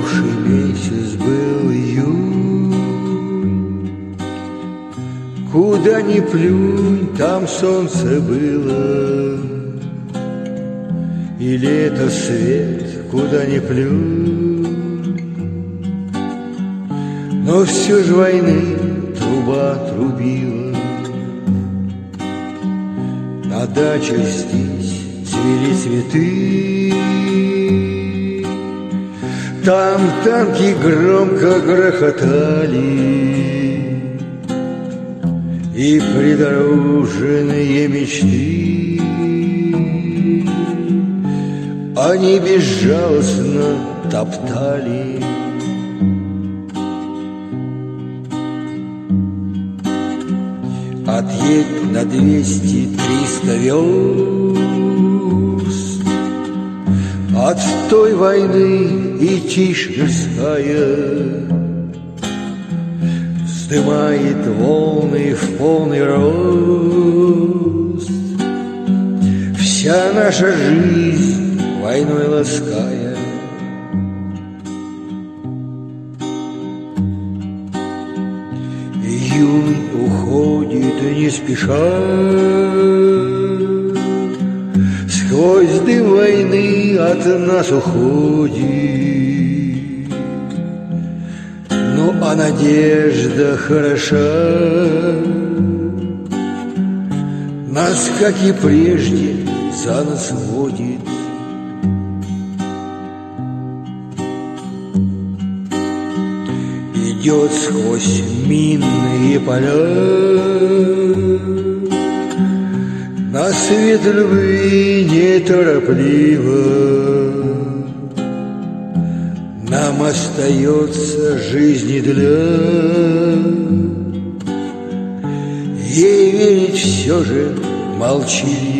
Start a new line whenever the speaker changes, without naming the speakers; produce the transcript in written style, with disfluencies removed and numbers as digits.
Минувший месяц был июнь. Куда ни плюнь, там солнце было, и лето свет, куда ни плюнь. Но все ж войны труба трубила. На дачах здесь цвели цветы, там танки громко грохотали, и придорожные мечты они безжалостно топтали. Отъедь на 200-300 верст от той войны, и тишь мирская вздымает волны в полный рост. Вся наша жизнь войной лаская. Июнь уходит не спеша сквозь дым войны от нас уходит. Ну а надежда хороша, нас, как и прежде, за нас водит. Идет сквозь минные поля на свет любви неторопливо. Нам остается жизни для ей верить все же молчаливо.